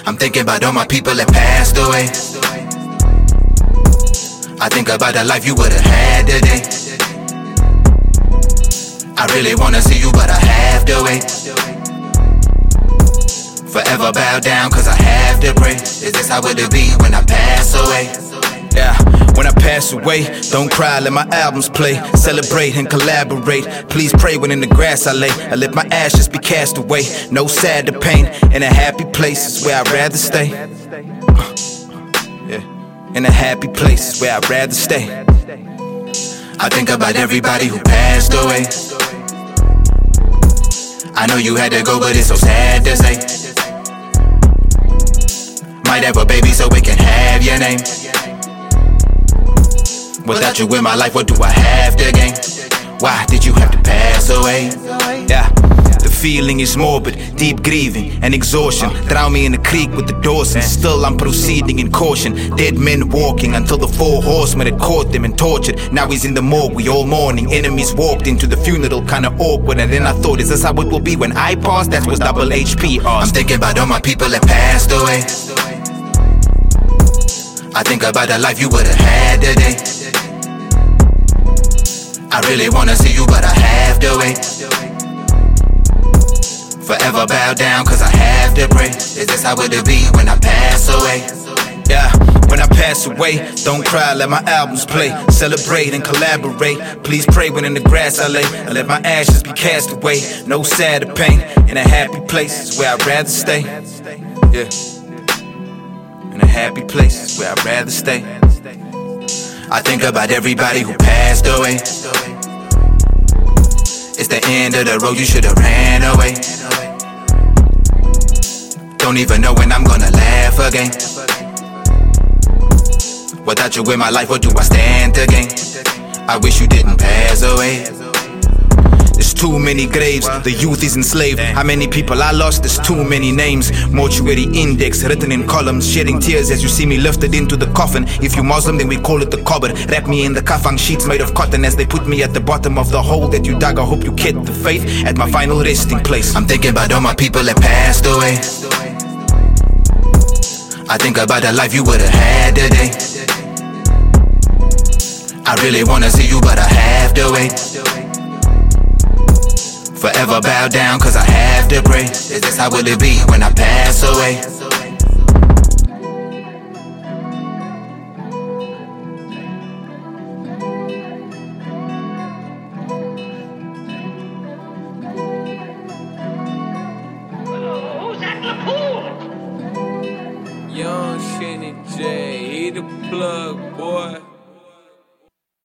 I'm thinking about all my people that passed away. I think about the life you would've had today. I really wanna see you, but I have to wait. Forever bow down, cause I have to pray. Is this how it'll be when I pass away? Yeah, when I pass away, don't cry, let my albums play. Celebrate and collaborate. Please pray when in the grass I lay. I let my ashes be cast away. No sad or pain, in a happy place is where I'd rather stay. Yeah, in a happy place is where I'd rather stay. I think about everybody who passed away. I know you had to go, but it's so sad to say. Might have a baby so we can have your name. Without you in my life, what do I have to gain? Why did you have to pass away? Yeah, the feeling is morbid, deep grieving and exhaustion. Drown me in the creek with the Dawson. Still I'm proceeding in caution. Dead men walking until the 4 horsemen had caught them and tortured. Now he's in the morgue, we all mourning. Enemies walked into the funeral, kinda awkward. And then I thought, is this how it will be when I pass? That was double HP asked. I'm thinking about all my people that passed away. I think about the life you would've had today. I really wanna see you, but I have to wait. Forever bow down, cause I have to pray. Is this how it'll be when I pass away? Yeah, when I pass away, don't cry, let my albums play. Celebrate and collaborate. Please pray when in the grass I lay. I let my ashes be cast away. No sad or pain, in a happy place is where I'd rather stay. Yeah, in a happy place is where I'd rather stay. I think about everybody who passed away. It's the end of the road, you should've ran away. Don't even know when I'm gonna laugh again. Without you in my life, what do I stand to gain? I wish you didn't pass away. There's too many graves, the youth is enslaved. How many people I lost, there's too many names. Mortuary index written in columns, shedding tears as you see me lifted into the coffin. If you Muslim, then we call it the qabr. Wrap me in the kafan sheets made of cotton as they put me at the bottom of the hole that you dug. I hope you kept the faith at my final resting place. I'm thinking about all my people that passed away. I think about the life you would've had today. I really wanna see you, but I have to wait. Forever bow down, cause I have to pray. Is this how will it be when I pass away? Who's at the pool? Young Shanny J, he the plug, boy.